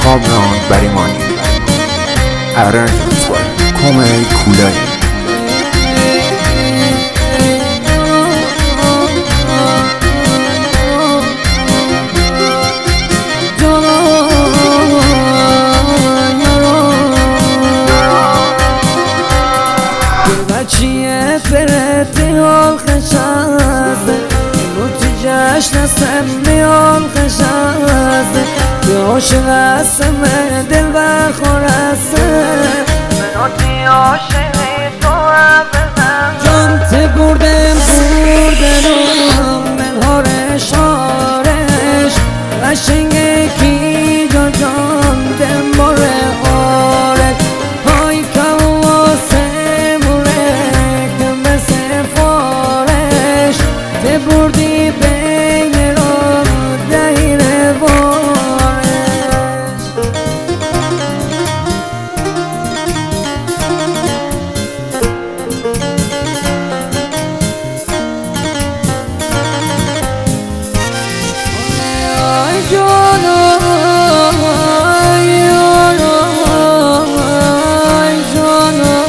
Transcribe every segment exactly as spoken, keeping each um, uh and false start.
Tablan berimani Arrange squad Come kulay چیه فرتی حال خشازده اینو تو جشن سمی حال خشازده به عاشق هستم دل و خورسته منو تی عاشقی تو هم بزن جان تی بردم بردنم من هارش هارش قشنگه کی جان جان دل باره هارش های کواسه ته بردی بین رو دهیر بارش آی جانا آی جانا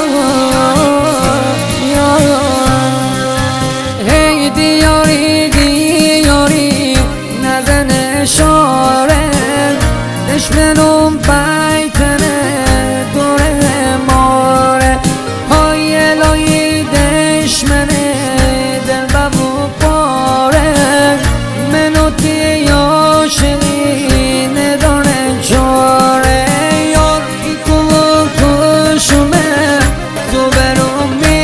دیاری دیاری نزن شاره دشمنم بیتنه دوره ماره های الهی دشمنه دل ببو پاره منو تی عاشقی نداره چاره یار ای کو کشومه تو برو می